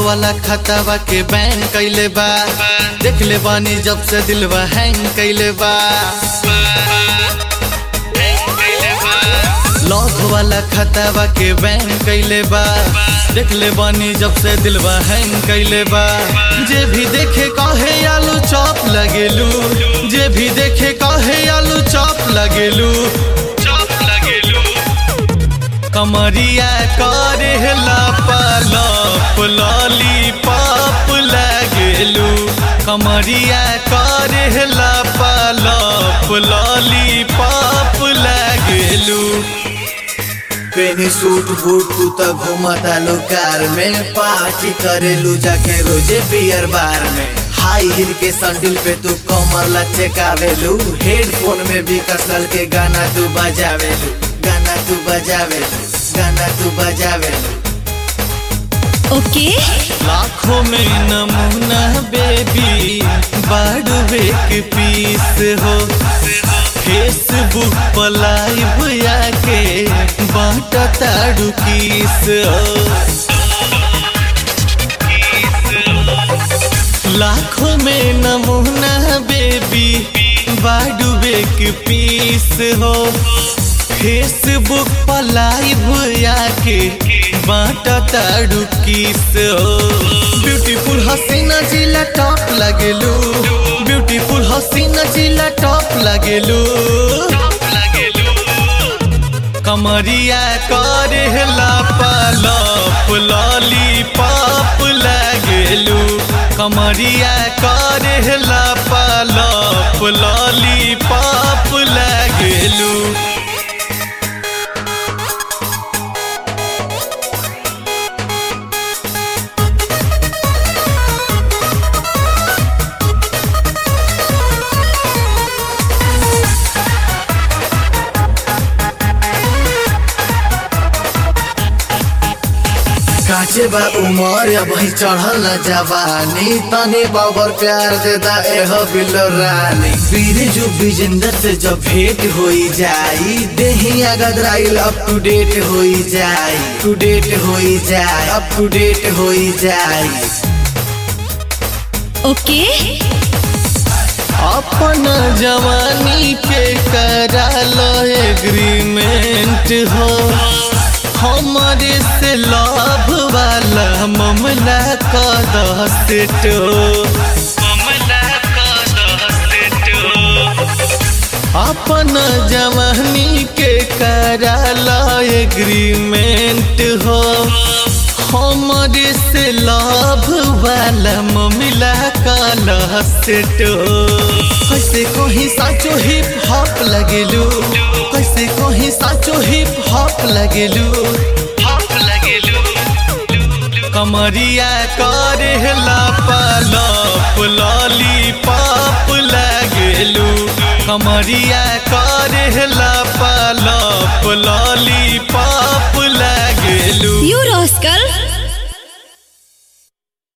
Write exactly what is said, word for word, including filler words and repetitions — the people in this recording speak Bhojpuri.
वाला खतावा के बैन कैले बा, देख ले बानी जब से दिलवा हैंग कैले बा। लॉक वाला खतावा के बैन कैले बा, देख ले बानी जब से दिलवा हैंग कैले बा। जे भी देखे कहे आलू चॉप लगेलू, जे भी देखे कहे आलू चॉप लगेलू। कमरिया करे लाप लॉलीपॉप लगेलू, कमरिया करे लाप लॉलीपॉप लगेलू। पेनी सूट बूट तू तो घूमता लो कार में, पार्टी करेलू जाके रोजे बियर बार में। हाई हिल के संडिल पे तू कमर लचकावेलू, हेडफोन में भी कसल के गाना तू बजावेलू, गाना तू बजावेलू, गाना तू बजावेलू। ओके लाखों में नमूना बेबी बाड़ू एक पीस हो, फेसबुक पर लाइव आके बाटा ताड़ू किस हो। लाखों में नमूना बेबी बाड़ू एक पीस हो, फेसबुक पर लाइव आके बाटा ताड़ू किस हो। ब्यूटीफुल हसीना जिला टॉप लगेलू, ब्यूटीफुल हसीना जिला टॉप लगेलू। कमरिया करे लाप लॉलीपॉप लगेलू, कमरिया करे लाप लॉलीपॉप लगेलू। काचे बा उमर अब ही चढ़ल जवानी, तनी बाबर प्यार देता एह बिलो रानी। बीरजू बिजेंदर से जब भेंट होई जाई, देहिया गदराइल अप टू डेट होई जाई, टू डेट होई जाई, अप टू डेट होई जाई। ओके अपन जवानी के कराल एग्रीमेंट हो, हमारे से लाभ वाला मामला का दसेट हो, मामला का दसेट हो। अपन जवानी के कराला एग्रीमेंट हो, हमारे से लाभ वाला मामला का दसेट हो। कैसे कहीं साचो हिप हॉप लगेलू, कैसे कहीं साचो हिप हॉप लगेलू, हॉप लगेलू। कमरिया करे लाप लॉलीपॉप लगेलू, कमरिया करे